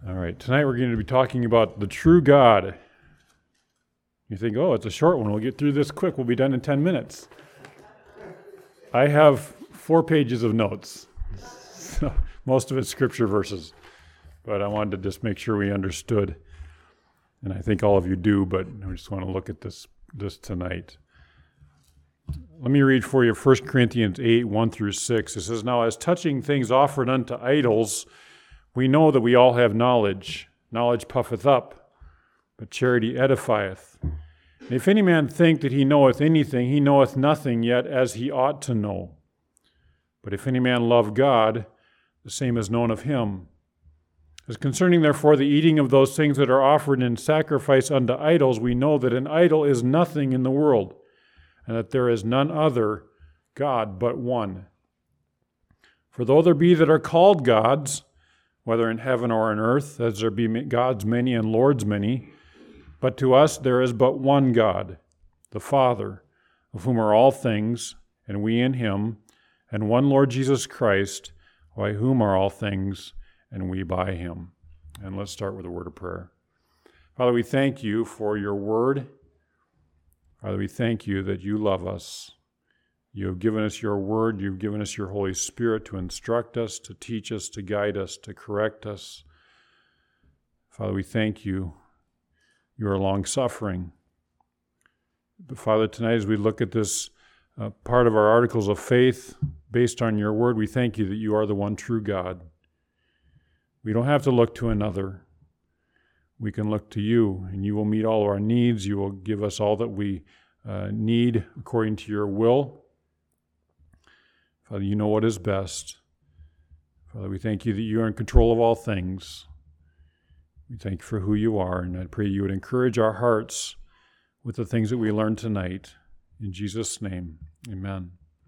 All right, tonight we're going to be talking about the true God. You think, oh, it's a short one. We'll get through this quick. We'll be done in 10 minutes. I have 4 pages of notes. So most of it's scripture verses. But I wanted to just make sure we understood. And I think all of you do, but I just want to look at this tonight. Let me read for you 1 Corinthians 8, 1 through 6. It says, "Now as touching things offered unto idols, we know that we all have knowledge. Knowledge puffeth up, but charity edifieth. And if any man think that he knoweth anything, he knoweth nothing yet as he ought to know. But if any man love God, the same is known of him. As concerning therefore the eating of those things that are offered in sacrifice unto idols, we know that an idol is nothing in the world, and that there is none other God but one. For though there be that are called gods, whether in heaven or on earth, as there be gods many and lords many, but to us there is but one God, the Father, of whom are all things, and we in him, and one Lord Jesus Christ, by whom are all things, and we by him." And let's start with a word of prayer. Father, we thank you for your word. Father, we thank you that you love us. You have given us your word. You've given us your Holy Spirit to instruct us, to teach us, to guide us, to correct us. Father, we thank you. You are long-suffering. But Father, tonight as we look at this part of our articles of faith based on your word, we thank you that you are the one true God. We don't have to look to another. We can look to you, and you will meet all our needs. You will give us all that we need according to your will. Father, you know what is best. Father, we thank you that you are in control of all things. We thank you for who you are, and I pray you would encourage our hearts with the things that we learned tonight. In Jesus' name, amen.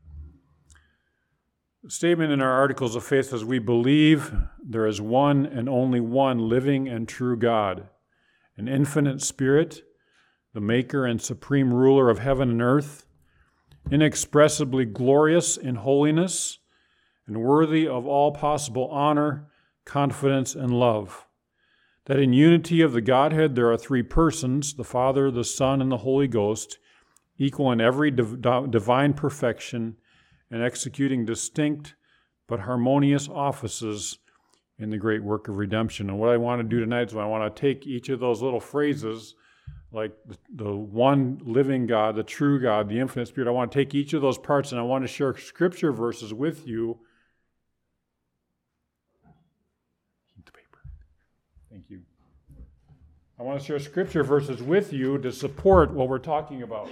The statement in our articles of faith says, "We believe there is one and only one living and true God, an infinite spirit, the maker and supreme ruler of heaven and earth, inexpressibly glorious in holiness, and worthy of all possible honor, confidence, and love. That in unity of the Godhead there are 3 persons, the Father, the Son, and the Holy Ghost, equal in every divine perfection, and executing distinct but harmonious offices in the great work of redemption." And what I want to do tonight is I want to take each of those little phrases, like the one living God, the true God, the infinite Spirit. I want to take each of those parts and I want to share scripture verses with you. Keep the paper. Thank you. I want to share scripture verses with you to support what we're talking about.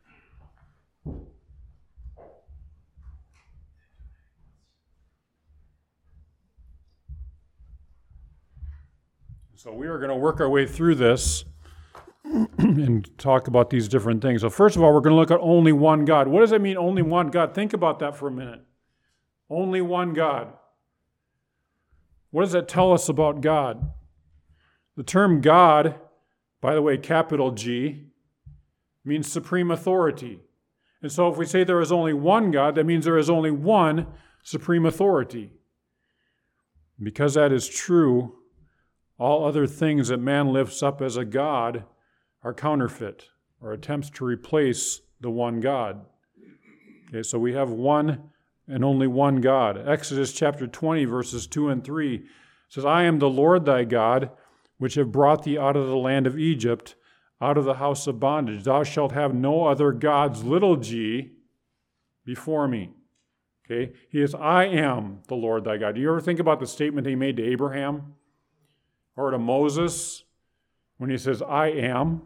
So we are going to work our way through this and talk about these different things. So first of all, we're going to look at only one God. What does it mean, only one God? Think about that for a minute. Only one God. What does that tell us about God? The term God, by the way, capital G, means supreme authority. And so if we say there is only one God, that means there is only one supreme authority. Because that is true, all other things that man lifts up as a God are counterfeit or attempts to replace the one God. Okay, so we have one and only one God. Exodus chapter 20, verses 2 and 3 says, "I am the Lord thy God, which have brought thee out of the land of Egypt, out of the house of bondage. Thou shalt have no other gods, little g, before me." Okay, he is, "I am the Lord thy God." Do you ever think about the statement he made to Abraham or to Moses when he says, "I am"?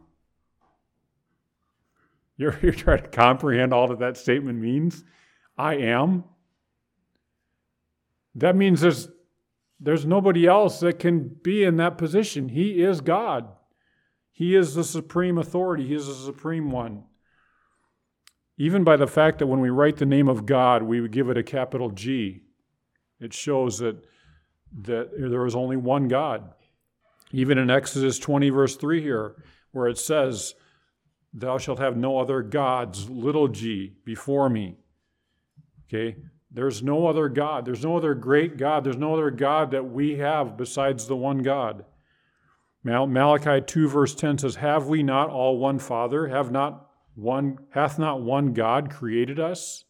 You're trying to comprehend all that statement means? I am. That means there's nobody else that can be in that position. He is God. He is the supreme authority. He is the supreme one. Even by the fact that when we write the name of God, we would give it a capital G. It shows that there is only one God. Even in Exodus 20, verse 3 here, where it says, "Thou shalt have no other gods, little g, before me." Okay? There's no other God. There's no other great God. There's no other God that we have besides the one God. Malachi 2 verse 10 says, have we not all one Father? Hath not one God created us?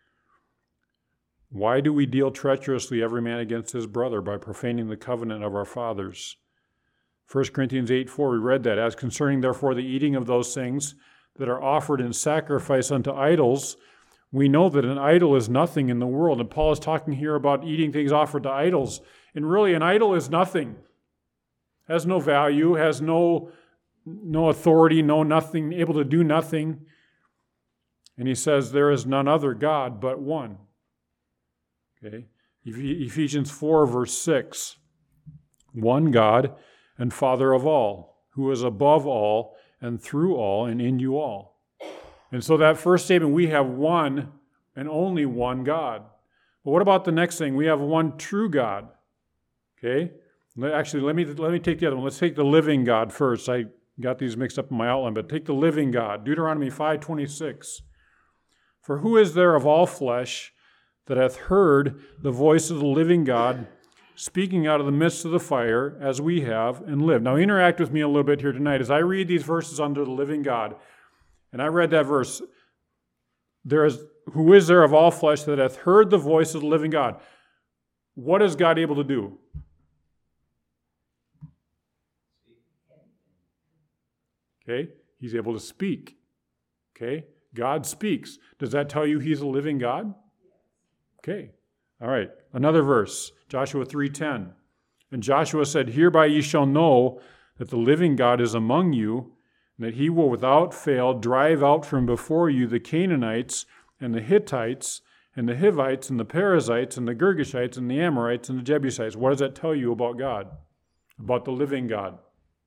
Why do we deal treacherously every man against his brother by profaning the covenant of our fathers? 1 Corinthians 8:4, we read that. As concerning therefore the eating of those things that are offered in sacrifice unto idols, we know that an idol is nothing in the world. And Paul is talking here about eating things offered to idols. And really, an idol is nothing. Has no value, has no authority, nothing, able to do nothing. And he says there is none other God but one. Okay? Ephesians 4 verse 6. One God and Father of all, who is above all and through all and in you all. And so that first statement, we have one and only one God. But what about the next thing? We have one true God. Okay? Actually, let me take the other one. Let's take the living God first. I got these mixed up in my outline, but take the living God. Deuteronomy 5:26. For who is there of all flesh that hath heard the voice of the living God speaking out of the midst of the fire, as we have, and lived? Now interact with me a little bit here tonight as I read these verses under the living God. And I read that verse. Who is there of all flesh that hath heard the voice of the living God? What is God able to do? Okay, he's able to speak. Okay, God speaks. Does that tell you he's a living God? Okay, all right. Another verse, Joshua 3:10. And Joshua said, hereby ye shall know that the living God is among you, and that he will without fail drive out from before you the Canaanites and the Hittites and the Hivites and the Perizzites and the Girgashites and the Amorites and the Jebusites. What does that tell you about God? About the living God?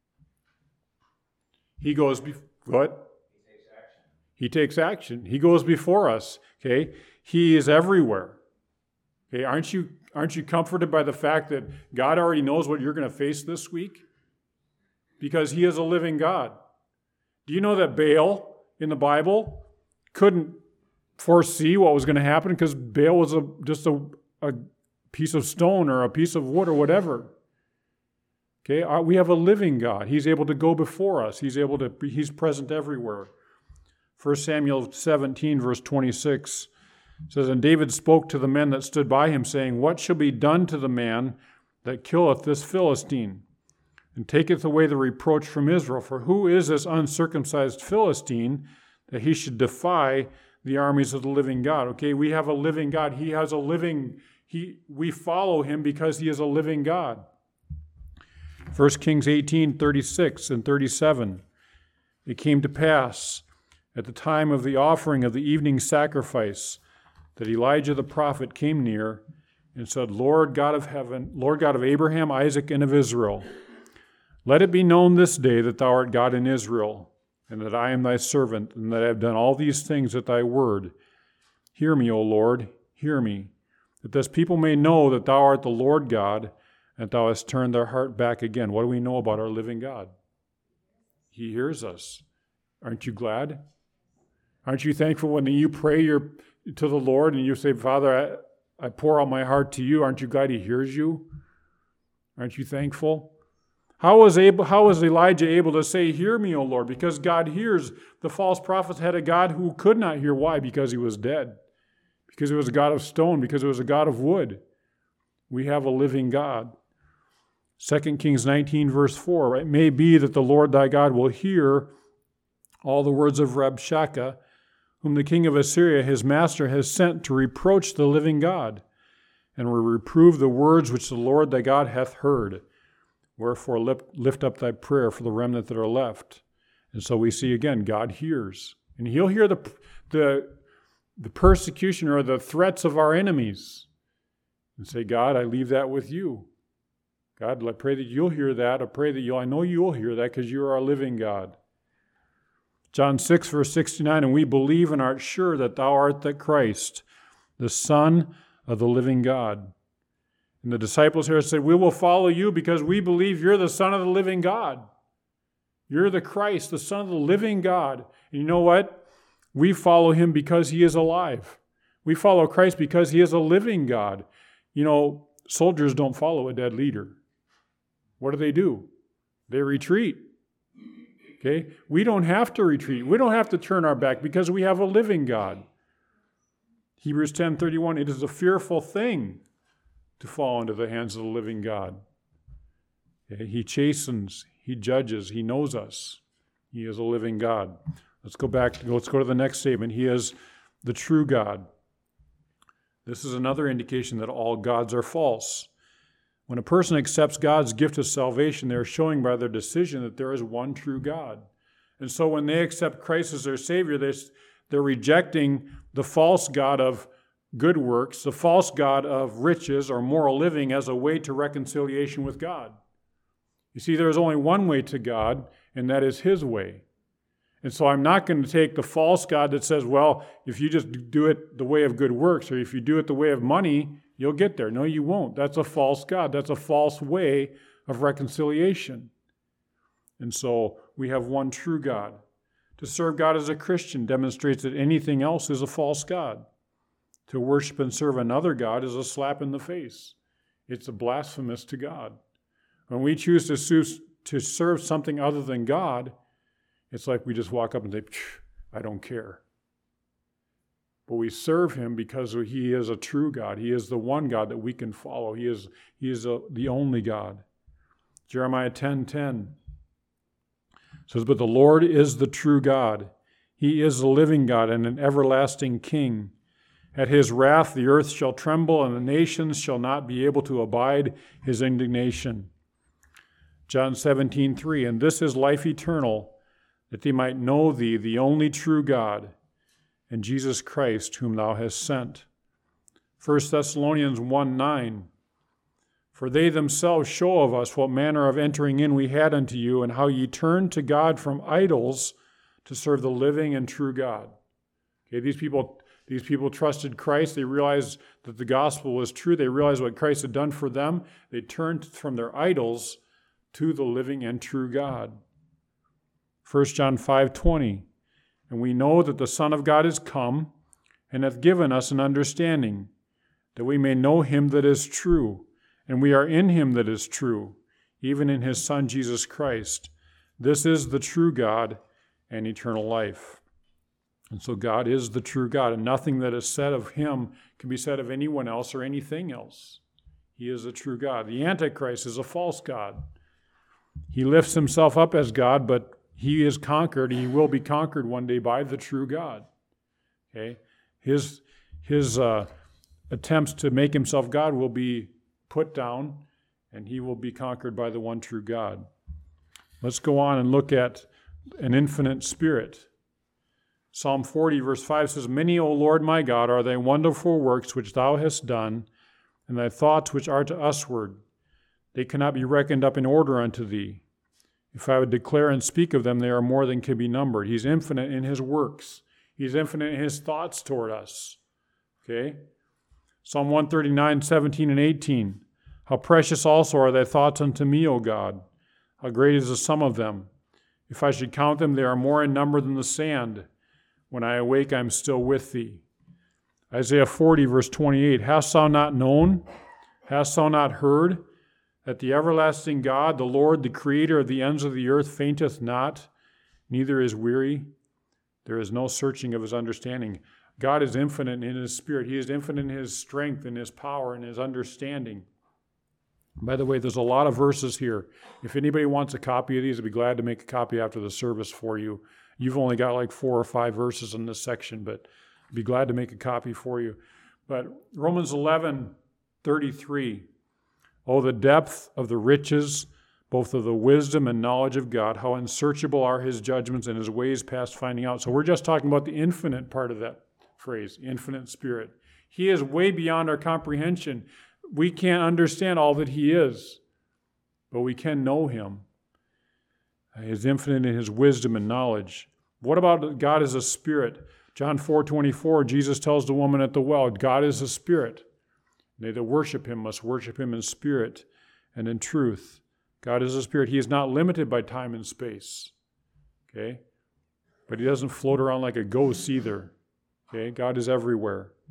He goes, what? He takes action. He goes before us. Okay? He is everywhere. Okay? Aren't you comforted by the fact that God already knows what you're going to face this week? Because he is a living God. Do you know that Baal in the Bible couldn't foresee what was going to happen because Baal was just a piece of stone or a piece of wood or whatever? Okay, we have a living God. He's able to go before us. He's present everywhere. 1 Samuel 17, verse 26 says, and David spoke to the men that stood by him, saying, what shall be done to the man that killeth this Philistine, and taketh away the reproach from Israel? For who is this uncircumcised Philistine that he should defy the armies of the living God? Okay, we have a living God. We follow him because he is a living God. 1 Kings 18, 36 and 37. It came to pass at the time of the offering of the evening sacrifice that Elijah the prophet came near and said, Lord God of heaven, Lord God of Abraham, Isaac, and of Israel, let it be known this day that thou art God in Israel, and that I am thy servant, and that I have done all these things at thy word. Hear me, O Lord, hear me, that this people may know that thou art the Lord God, and thou hast turned their heart back again. What do we know about our living God? He hears us. Aren't you glad? Aren't you thankful when you pray to the Lord and you say, Father, I pour out my heart to you? Aren't you glad he hears you? Aren't you thankful? How was Elijah able to say, hear me, O Lord? Because God hears. The false prophets had a God who could not hear. Why? Because he was dead. Because he was a God of stone. Because he was a God of wood. We have a living God. 2 Kings 19, verse 4, it may be that the Lord thy God will hear all the words of Rabshakeh, whom the king of Assyria, his master, has sent to reproach the living God, and will reprove the words which the Lord thy God hath heard. Wherefore lift up thy prayer for the remnant that are left. And so we see again, God hears. And he'll hear the persecution or the threats of our enemies. And say, God, I leave that with you. God, I pray that you'll hear that. I know you'll hear that because you're our living God. John 6, verse 69, and we believe and art sure that thou art the Christ, the Son of the living God. And the disciples here said, we will follow you because we believe you're the Son of the living God. You're the Christ, the Son of the living God. And you know what? We follow him because he is alive. We follow Christ because he is a living God. You know, soldiers don't follow a dead leader. What do? They retreat. Okay? We don't have to retreat. We don't have to turn our back because we have a living God. Hebrews 10:31, it is a fearful thing to fall into the hands of the living God. Okay? He chastens, he judges, he knows us. He is a living God. Let's go to the next statement. He is the true God. This is another indication that all gods are false. When a person accepts God's gift of salvation, they are showing by their decision that there is one true God. And so when they accept Christ as their Savior, they're rejecting the false god of good works, the false god of riches or moral living as a way to reconciliation with God. You see, there is only one way to God, and that is his way. And so I'm not going to take the false god that says, well, if you just do it the way of good works, or if you do it the way of money, you'll get there. No, you won't. That's a false god. That's a false way of reconciliation. And so we have one true God. To serve God as a Christian demonstrates that anything else is a false god. To worship and serve another god is a slap in the face. It's a blasphemous to God. When we choose to serve something other than God, it's like we just walk up and say, I don't care. But we serve him because he is a true God. He is the one God that we can follow. He is the only God. Jeremiah 10:10 says, but the Lord is the true God. He is the living God and an everlasting King. At his wrath the earth shall tremble, and the nations shall not be able to abide his indignation. John 17:3, and this is life eternal, that they might know thee, the only true God, and Jesus Christ, whom thou hast sent. 1 Thessalonians 1:9, for they themselves show of us what manner of entering in we had unto you, and how ye turned to God from idols to serve the living and true God. Okay, these people trusted Christ. They realized that the gospel was true. They realized what Christ had done for them. They turned from their idols to the living and true God. 1 John 5:20, and we know that the Son of God is come, and hath given us an understanding, that we may know him that is true, and we are in him that is true, even in his Son Jesus Christ. This is the true God and eternal life. And so God is the true God, and nothing that is said of him can be said of anyone else or anything else. He is the true God. The Antichrist is a false god. He lifts himself up as God, but he is conquered. He will be conquered one day by the true God. Okay? His attempts to make himself God will be put down, and he will be conquered by the one true God. Let's go on and look at an infinite spirit. Psalm 40, verse 5 says, many, O Lord my God, are thy wonderful works which thou hast done, and thy thoughts which are to usward. They cannot be reckoned up in order unto thee. If I would declare and speak of them, they are more than can be numbered. He's infinite in his works. He's infinite in his thoughts toward us. Okay? Psalm 139, 17 and 18. How precious also are thy thoughts unto me, O God. How great is the sum of them. If I should count them, they are more in number than the sand. When I awake, I am still with thee. Isaiah 40, verse 28. Hast thou not known? Hast thou not heard? That the everlasting God, the Lord, the creator of the ends of the earth, fainteth not, neither is weary. There is no searching of his understanding. God is infinite in his spirit. He is infinite in his strength and his power and his understanding. By the way, there's a lot of verses here. If anybody wants a copy of these, I'd be glad to make a copy after the service for you. You've only got like 4 or 5 verses in this section, but I'd be glad to make a copy for you. But Romans 11:33. Oh, the depth of the riches, both of the wisdom and knowledge of God, how unsearchable are his judgments and his ways past finding out. So we're just talking about the infinite part of that phrase, infinite spirit. He is way beyond our comprehension. We can't understand all that he is, but we can know him. He is infinite in his wisdom and knowledge. What about God as a spirit? John 4:24, Jesus tells the woman at the well, God is a spirit. They that worship him must worship him in spirit and in truth. God is a spirit. He is not limited by time and space. Okay? But he doesn't float around like a ghost either. Okay? God is everywhere.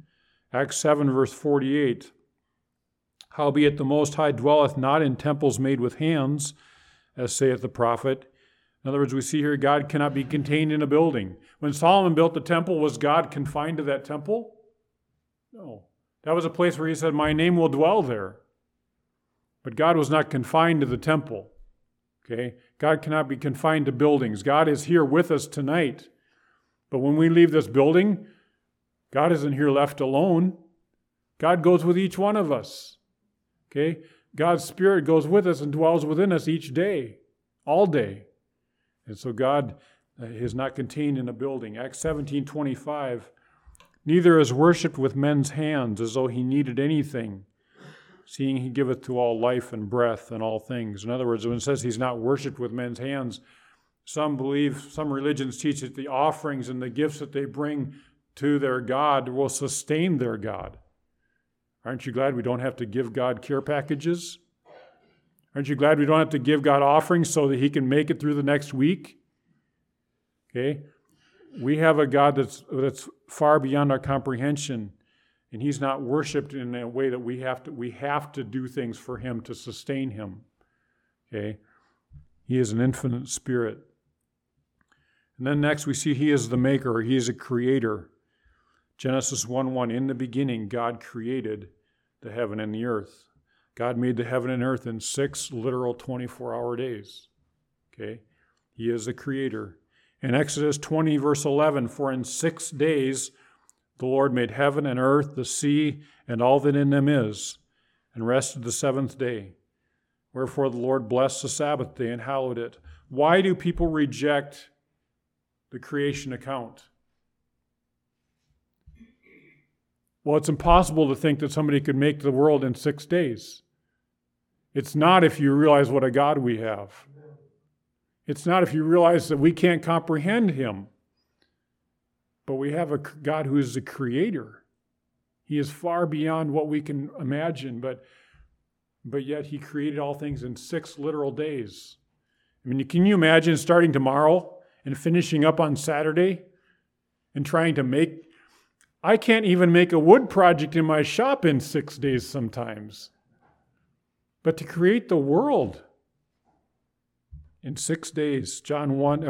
Acts 7, verse 48. Howbeit the Most High dwelleth not in temples made with hands, as saith the prophet. In other words, we see here God cannot be contained in a building. When Solomon built the temple, was God confined to that temple? No. That was a place where he said, my name will dwell there. But God was not confined to the temple. Okay? God cannot be confined to buildings. God is here with us tonight. But when we leave this building, God isn't here left alone. God goes with each one of us. Okay? God's Spirit goes with us and dwells within us each day, all day. And so God is not contained in a building. Acts 17:25, neither is worshipped with men's hands as though he needed anything, seeing he giveth to all life and breath and all things. In other words, when it says he's not worshipped with men's hands, some religions teach that the offerings and the gifts that they bring to their God will sustain their God. Aren't you glad we don't have to give God care packages? Aren't you glad we don't have to give God offerings so that he can make it through the next week? Okay? We have a God that's far beyond our comprehension, and he's not worshipped in a way that we have to do things for him to sustain him. Okay? He is an infinite spirit. And then next we see he is the maker, he is a creator. Genesis 1:1, in the beginning God created the heaven and the earth. God made the heaven and earth in 6 literal 24-hour days. Okay? He is the creator. In Exodus 20, verse 11, for in 6 days the Lord made heaven and earth, the sea, and all that in them is, and rested the 7th day. Wherefore the Lord blessed the Sabbath day and hallowed it. Why do people reject the creation account? Well, it's impossible to think that somebody could make the world in 6 days. It's not if you realize what a God we have. It's not if you realize that we can't comprehend him. But we have a God who is the creator. He is far beyond what we can imagine, but yet he created all things in 6 literal days. I mean, can you imagine starting tomorrow and finishing up on Saturday and trying to make... I can't even make a wood project in my shop in 6 days sometimes. But to create the world in 6 days, John 1,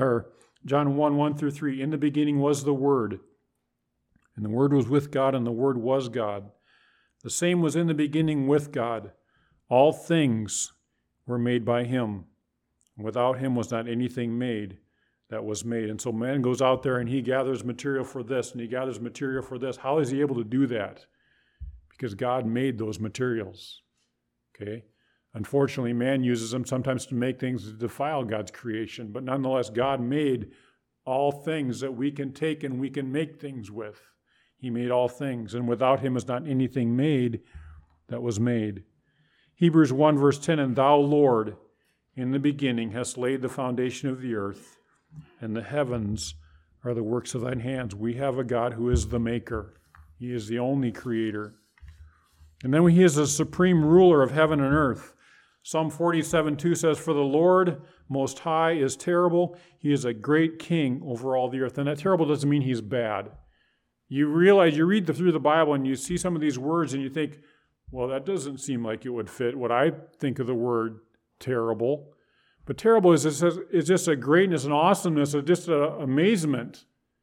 1 through 3, in the beginning was the Word, and the Word was with God, and the Word was God. The same was in the beginning with God. All things were made by him. Without him was not anything made that was made. And so man goes out there and he gathers material for this, and he gathers material for this. How is he able to do that? Because God made those materials. Okay? Unfortunately, man uses them sometimes to make things that defile God's creation. But nonetheless, God made all things that we can take and we can make things with. He made all things. And without him is not anything made that was made. Hebrews 1 verse 10, and thou, Lord, in the beginning hast laid the foundation of the earth, and the heavens are the works of thine hands. We have a God who is the maker. He is the only creator. And then he is the supreme ruler of heaven and earth. Psalm 47:2 says, for the Lord most high is terrible. He is a great king over all the earth. And that terrible doesn't mean he's bad. You realize, you read through the Bible and you see some of these words and you think, well, that doesn't seem like it would fit what I think of the word terrible. But terrible is just a greatness, an awesomeness, just an amazement.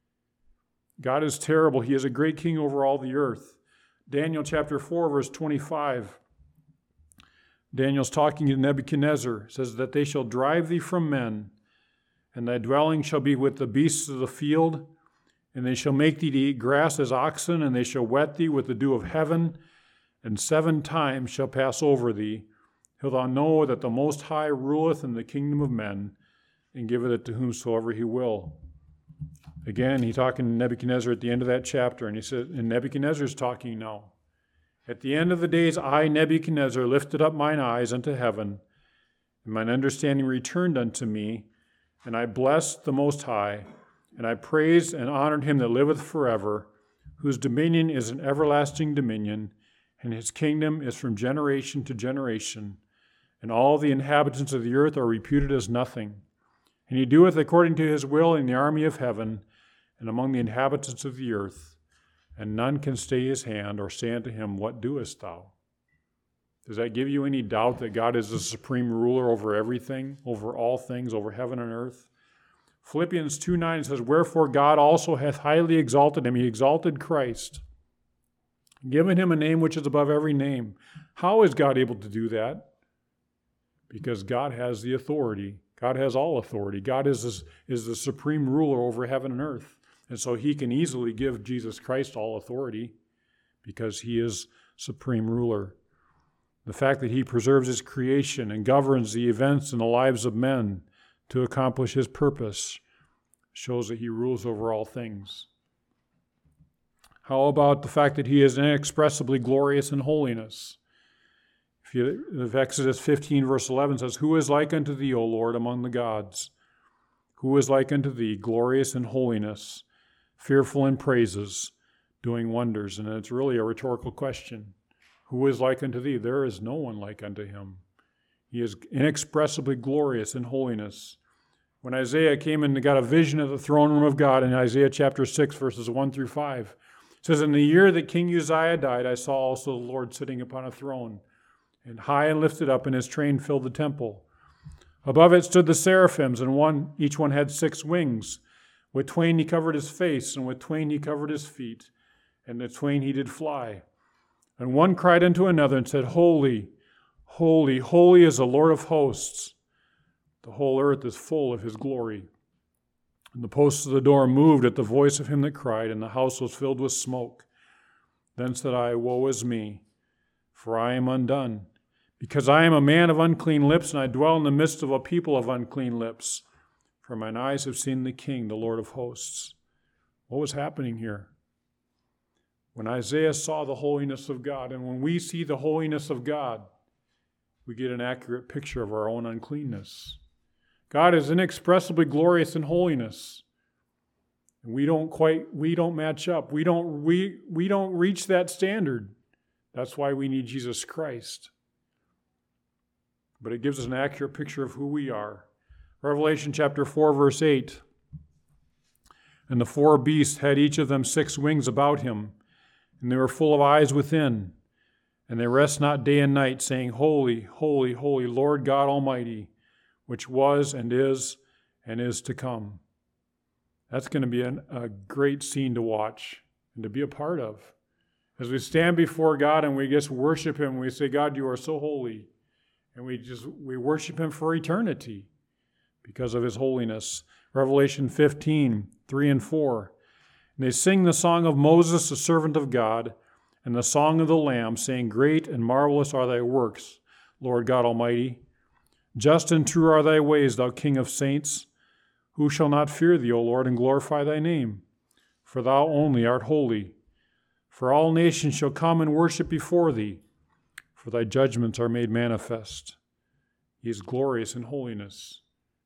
God is terrible. He is a great king over all the earth. Daniel chapter 4, verse 25. Daniel's talking to Nebuchadnezzar, says that they shall drive thee from men, and thy dwelling shall be with the beasts of the field, and they shall make thee to eat grass as oxen, and they shall wet thee with the dew of heaven, and 7 times shall pass over thee, till thou know that the Most High ruleth in the kingdom of men, and giveth it to whomsoever he will. Again, he's talking to Nebuchadnezzar at the end of that chapter, and he says, and Nebuchadnezzar's talking now. At the end of the days, I, Nebuchadnezzar, lifted up mine eyes unto heaven, and mine understanding returned unto me, and I blessed the Most High, and I praised and honored him that liveth forever, whose dominion is an everlasting dominion, and his kingdom is from generation to generation. And all the inhabitants of the earth are reputed as nothing. And he doeth according to his will in the army of heaven, and among the inhabitants of the earth. and none can stay his hand or say unto him, What doest thou? Does that give you any doubt that God is the supreme ruler over everything, over all things, over heaven and earth? Philippians 2:9 says, Wherefore God also hath highly exalted him. He exalted Christ, given him a name which is above every name. How is God able to do that? Because God has the authority. God has all authority. God is the supreme ruler over heaven and earth. And so he can easily give Jesus Christ all authority because he is supreme ruler. The fact that he preserves his creation and governs the events in the lives of men to accomplish his purpose shows that he rules over all things. How about the fact that he is inexpressibly glorious in holiness? If Exodus 15 verse 11 says, Who is like unto thee, O Lord, among the gods? Who is like unto thee, glorious in holiness, fearful in praises, doing wonders? And it's really a rhetorical question. Who is like unto thee? There is no one like unto him. He is inexpressibly glorious in holiness. When Isaiah came and got a vision of the throne room of God in Isaiah chapter 6, verses 1 through 5, it says, In the year that King Uzziah died, I saw also the Lord sitting upon a throne, and high and lifted up, and his train filled the temple. Above it stood the seraphims, and each one had 6 wings. With twain he covered his face, and with twain he covered his feet, and with twain he did fly. And one cried unto another and said, Holy, holy, holy is the Lord of hosts. The whole earth is full of his glory. And the posts of the door moved at the voice of him that cried, and the house was filled with smoke. Then said I, Woe is me, for I am undone, because I am a man of unclean lips, and I dwell in the midst of a people of unclean lips. For mine eyes have seen the King, the Lord of hosts. What was happening here? When Isaiah saw the holiness of God, and when we see the holiness of God, we get an accurate picture of our own uncleanness. God is inexpressibly glorious in holiness. And we don't match up. We don't reach that standard. That's why we need Jesus Christ. But it gives us an accurate picture of who we are. Revelation chapter 4, verse 8. And the 4 beasts had each of them 6 wings about him, and they were full of eyes within. And they rest not day and night, saying, Holy, holy, holy, Lord God Almighty, which was and is to come. That's going to be a great scene to watch and to be a part of. As we stand before God and we just worship him, we say, God, you are so holy. And we worship him for eternity because of his holiness. Revelation 15, 3 and 4. And they sing the song of Moses, the servant of God, and the song of the Lamb, saying, Great and marvelous are thy works, Lord God Almighty. Just and true are thy ways, thou King of saints. Who shall not fear thee, O Lord, and glorify thy name? For thou only art holy. For all nations shall come and worship before thee, for thy judgments are made manifest. He is glorious in holiness.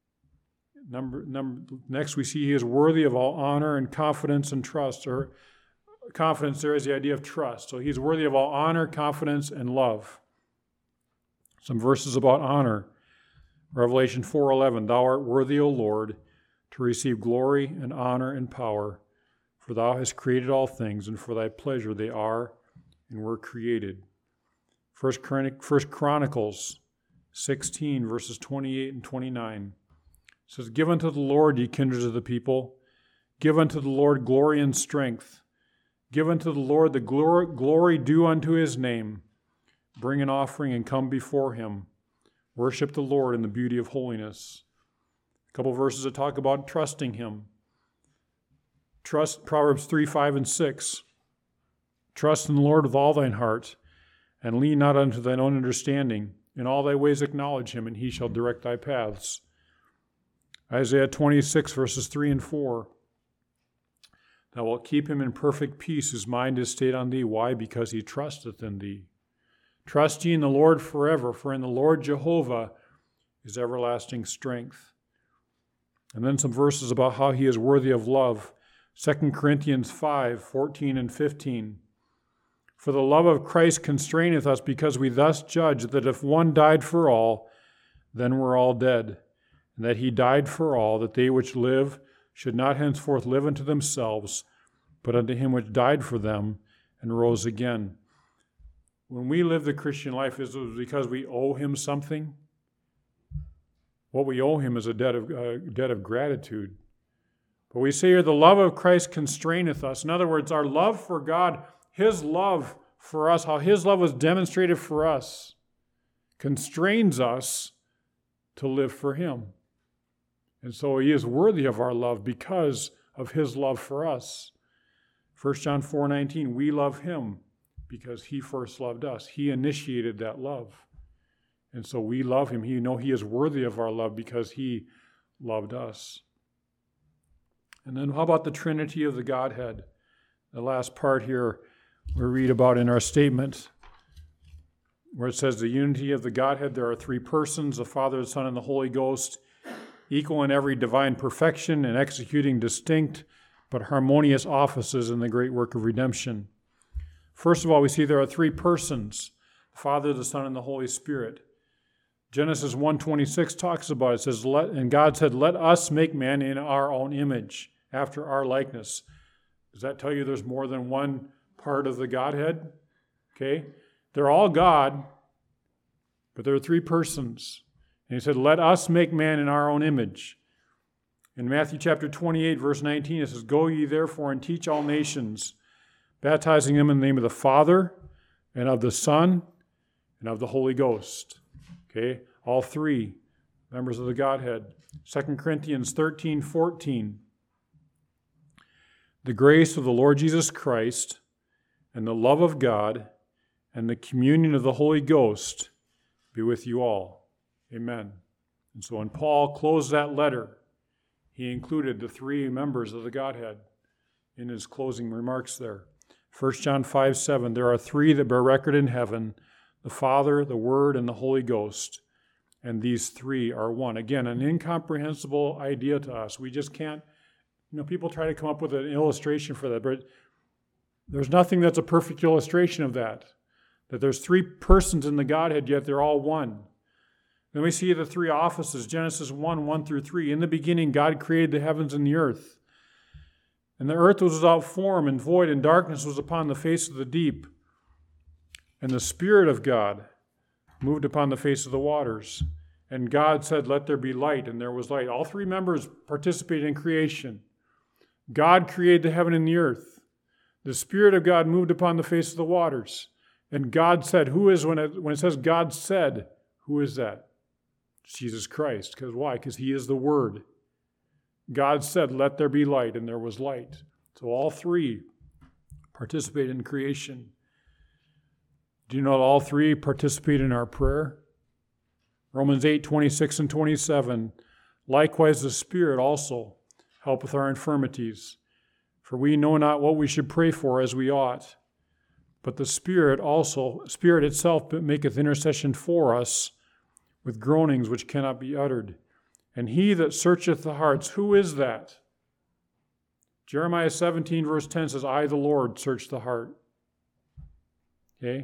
Next we see he is worthy of all honor and confidence and trust, or confidence there is the idea of trust. So he's worthy of all honor, confidence, and love. Some verses about honor. Revelation 4:11, Thou art worthy, O Lord, to receive glory and honor and power, for thou hast created all things, and for thy pleasure they are and were created. 1 Chronicles 16, verses 28 and 29. It says, Give unto the Lord, ye kindreds of the people. Give unto the Lord glory and strength. Give unto the Lord the glory due unto his name. Bring an offering and come before him. Worship the Lord in the beauty of holiness. A couple verses that talk about trusting him. Trust Proverbs 3, 5, and 6. Trust in the Lord with all thine heart, and lean not unto thine own understanding. In all thy ways acknowledge him, and he shall direct thy paths. Isaiah 26, verses 3 and 4. Thou wilt keep him in perfect peace, whose mind is stayed on thee. Why? Because he trusteth in thee. Trust ye in the Lord forever, for in the Lord Jehovah is everlasting strength. And then some verses about how he is worthy of love. 2 Corinthians 5, 14 and 15. For the love of Christ constraineth us, because we thus judge that if one died for all, then we're all dead. And that he died for all, that they which live should not henceforth live unto themselves, but unto him which died for them and rose again. When we live the Christian life, is it because we owe him something? What we owe him is a debt of gratitude. But we say here, the love of Christ constraineth us. In other words, our love for God, his love for us, how his love was demonstrated for us, constrains us to live for him. And so he is worthy of our love because of his love for us. 1 John 4:19, we love him because he first loved us. He initiated that love. And so we love him. He is worthy of our love because he loved us. And then how about the Trinity of the Godhead? The last part here we read about in our statement, where it says the unity of the Godhead. There are three persons, the Father, the Son, and the Holy Ghost, equal in every divine perfection and executing distinct but harmonious offices in the great work of redemption. First of all, we see there are three persons, the Father, the Son, and the Holy Spirit. Genesis 1:26 talks about it. It says, and God said, let us make man in our own image, after our likeness. Does that tell you there's more than one part of the Godhead? Okay. They're all God, but there are three persons. And he said, let us make man in our own image. In Matthew chapter 28, verse 19, it says, go ye therefore and teach all nations, baptizing them in the name of the Father and of the Son and of the Holy Ghost. Okay, all three members of the Godhead. 2 Corinthians 13:14. The grace of the Lord Jesus Christ and the love of God and the communion of the Holy Ghost be with you all. Amen. And so when Paul closed that letter, he included the three members of the Godhead in his closing remarks there. 1 John 5:7, there are three that bear record in heaven, the Father, the Word, and the Holy Ghost. And these three are one. Again, an incomprehensible idea to us. We just can't, people try to come up with an illustration for that, but there's nothing that's a perfect illustration of that. That there's three persons in the Godhead, yet they're all one. Then we see the three offices, Genesis 1:1-3. In the beginning, God created the heavens and the earth. And the earth was without form and void, and darkness was upon the face of the deep. And the Spirit of God moved upon the face of the waters. And God said, let there be light, and there was light. All three members participated in creation. God created the heaven and the earth. The Spirit of God moved upon the face of the waters. And God said, when it says God said, who is that? Jesus Christ. Because why? Because he is the Word. God said, let there be light, and there was light. So all three participated in creation. Do you know that all three participate in our prayer? Romans 8:26-27. Likewise the Spirit also helpeth our infirmities. For we know not what we should pray for as we ought. But the Spirit itself maketh intercession for us with groanings which cannot be uttered. And he that searcheth the hearts, who is that? Jeremiah 17 verse 10 says, I, the Lord, search the heart. Okay?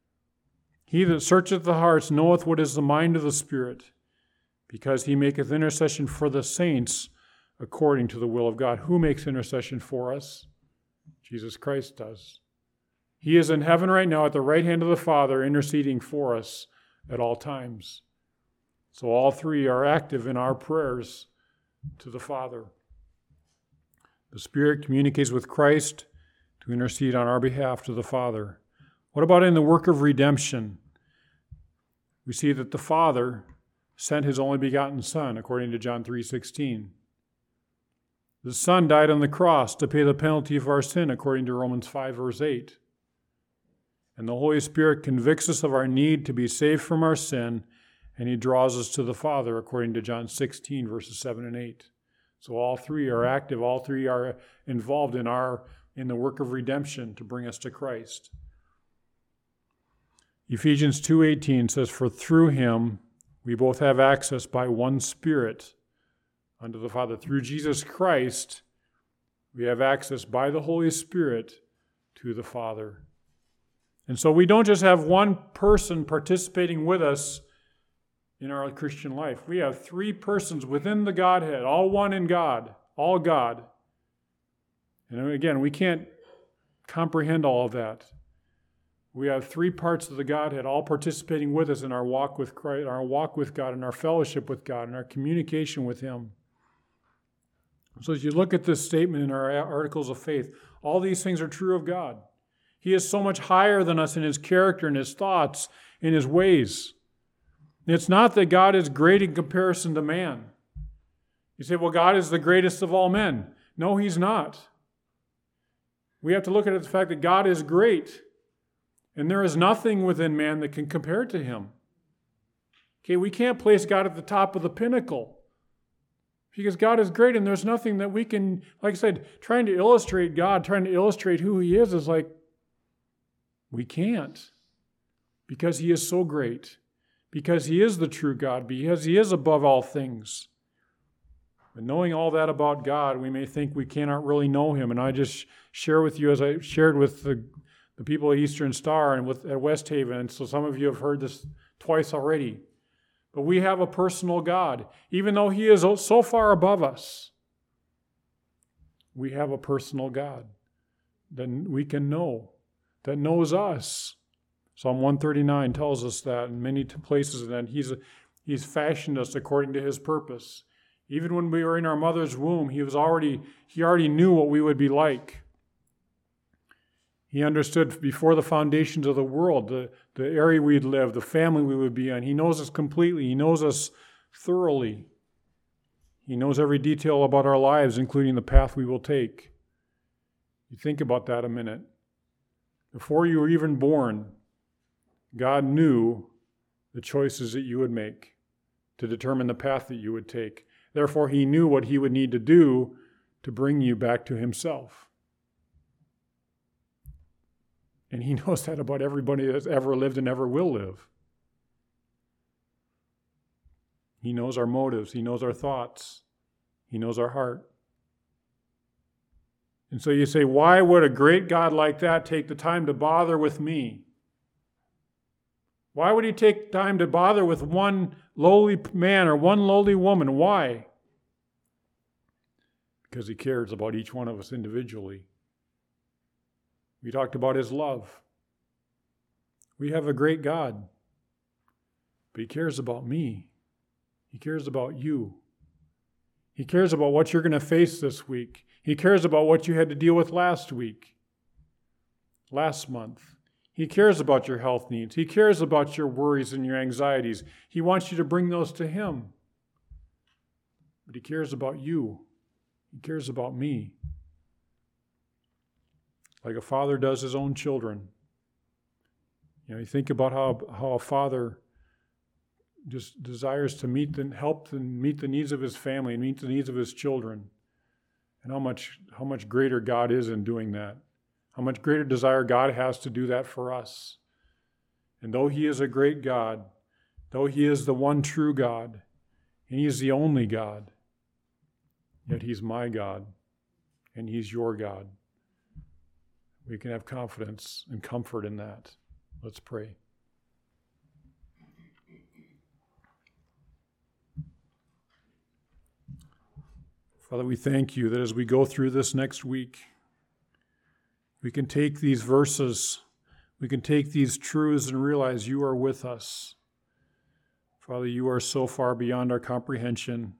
He that searcheth the hearts knoweth what is the mind of the Spirit, because he maketh intercession for the saints according to the will of God. Who makes intercession for us? Jesus Christ does. He is in heaven right now at the right hand of the Father, interceding for us at all times. So all three are active in our prayers to the Father. The Spirit communicates with Christ to intercede on our behalf to the Father. What about in the work of redemption? We see that the Father sent his only begotten Son, according to John 3:16. The Son died on the cross to pay the penalty of our sin, according to Romans 5, verse 8. And the Holy Spirit convicts us of our need to be saved from our sin, and he draws us to the Father, according to John 16, verses 7 and 8. So all three are active. All three are involved in the work of redemption to bring us to Christ. Ephesians 2:18 says, for through him we both have access by one Spirit unto the Father. Through Jesus Christ, we have access by the Holy Spirit to the Father. And so we don't just have one person participating with us in our Christian life. We have three persons within the Godhead, all one in God, all God. And again, we can't comprehend all of that. We have three parts of the Godhead all participating with us in our walk with Christ, our walk with God, in our fellowship with God, in our communication with Him. So as you look at this statement in our articles of faith, all these things are true of God. He is so much higher than us in His character, in His thoughts, in His ways. And it's not that God is great in comparison to man. You say, well, God is the greatest of all men. No, He's not. We have to look at the fact that God is great. And there is nothing within man that can compare to Him. Okay, we can't place God at the top of the pinnacle. Because God is great and there's nothing that we can, like I said, trying to illustrate God, trying to illustrate who He is like, we can't. Because He is so great. Because He is the true God. Because He is above all things. But knowing all that about God, we may think we cannot really know Him. And I just share with you, as I shared with the people at Eastern Star and at West Haven, and so some of you have heard this twice already. But we have a personal God. Even though He is so far above us, we have a personal God that we can know, that knows us. Psalm 139 tells us that in many places, that He's fashioned us according to His purpose. Even when we were in our mother's womb, He already knew what we would be like. He understood before the foundations of the world, the area we'd live, the family we would be in. He knows us completely. He knows us thoroughly. He knows every detail about our lives, including the path we will take. You think about that a minute. Before you were even born, God knew the choices that you would make to determine the path that you would take. Therefore, He knew what He would need to do to bring you back to Himself. And He knows that about everybody that's ever lived and ever will live. He knows our motives. He knows our thoughts. He knows our heart. And so you say, why would a great God like that take the time to bother with me? Why would He take time to bother with one lowly man or one lowly woman? Why? Because He cares about each one of us individually. We talked about His love. We have a great God, but He cares about me. He cares about you. He cares about what you're going to face this week. He cares about what you had to deal with last week, last month. He cares about your health needs. He cares about your worries and your anxieties. He wants you to bring those to Him. But He cares about you. He cares about me. Like a father does his own children. You think about how a father just desires to help and meet the needs of his family and meet the needs of his children. And how much greater God is in doing that. How much greater desire God has to do that for us. And though He is a great God, though He is the one true God, and He is the only God, yet He's my God, and He's your God. We can have confidence and comfort in that. Let's pray. Father, we thank You that as we go through this next week, we can take these verses, we can take these truths and realize You are with us. Father, You are so far beyond our comprehension,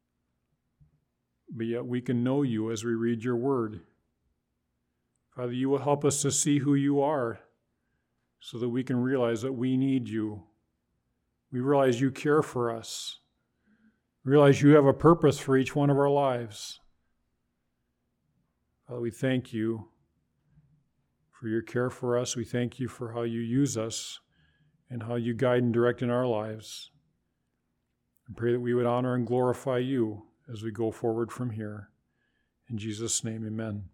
but yet we can know You as we read Your word. Father, You will help us to see who You are so that we can realize that we need You. We realize You care for us. We realize You have a purpose for each one of our lives. Father, we thank You for Your care for us. We thank You for how You use us and how You guide and direct in our lives. And pray that we would honor and glorify You as we go forward from here. In Jesus' name, amen.